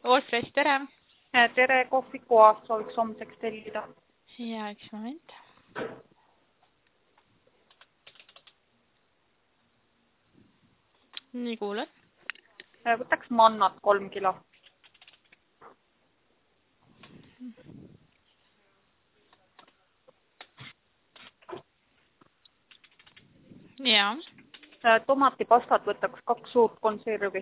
Allfresh, tere! Tere, kohvikuas sooviks homseks tellida. Ja, üks moment. Nii kuulen. Võtaks mannat 3 kilo. Ja. Tomatipastat võtaks 2 suurt konservi.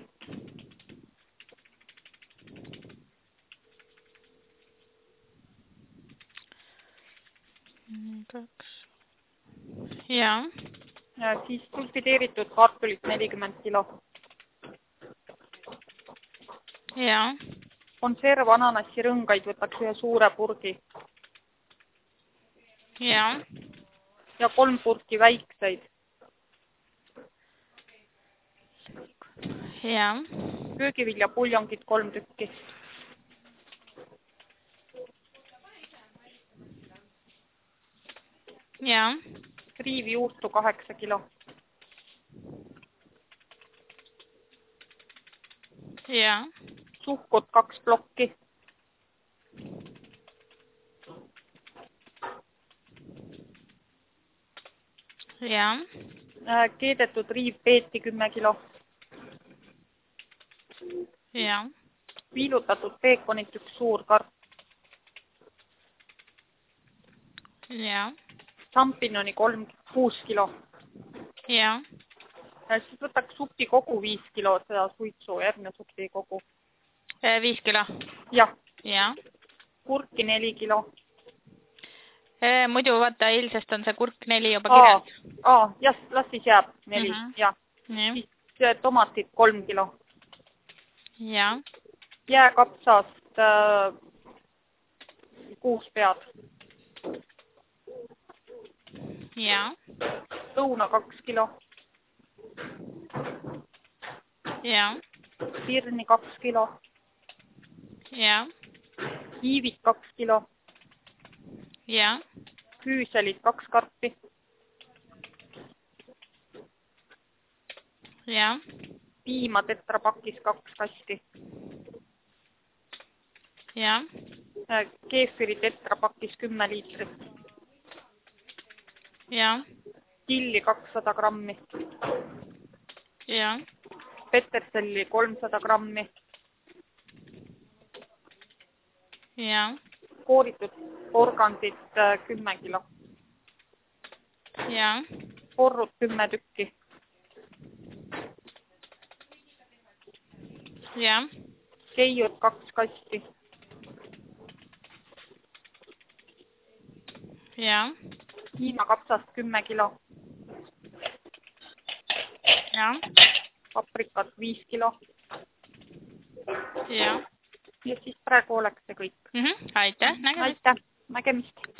Ja. Siis sulfideeritud kartulit 40 kilo. Ja. Konserv ananassirõngaid võtaks 1 suure purgi. Ja. Ja 3 purki väikseid. Ja. Köögiviljapuljongid 3 tükki. Ja. Riivjuustu 8 kilo. Ja. Suhkut 2 plokki. Ja. Keedetud riivpeeti 10 kilo. Ja. Viilutatud peekonit 1 suur karp. Ja. Šampinjoni 6 kilo. Ja. Siis võtaks supikogu 5 kilo, seda suitsu, järgne supikogu. 5 kilo. Jah. Ja. Kurki 4 kilo. Muidu vaata, eilsest on see kurk 4 juba kirjas. Jah, las siis jääb 4. Jah. Nii. Siis tomatid 3 kilo. Ja. Jääkapsast 6 pead. Ja. Õuna 2 kilo. Ja. Pirni 2 kilo. Ja. Kiivid 2 kilo. Ja. Küüselid 2 karpi. Ja. Piima tetrapakis 2 kasti. Ja. Keefiri tetrapakis 10 liitrit. Ja. Tilli 200 grammi. Ja. Peterselli 300 grammi. Ja. Kooritud porgandit 10 kilo. Ja. Porrud 10 tükki. Ja. Keiud 2 kasti. Ja. Piimakapsast 10 kilo. Ja. Paprikat 5 kilo. Ja. Ja siis praegu oleks see kõik. Aitäh, nägemist. Aitäh, nägemist.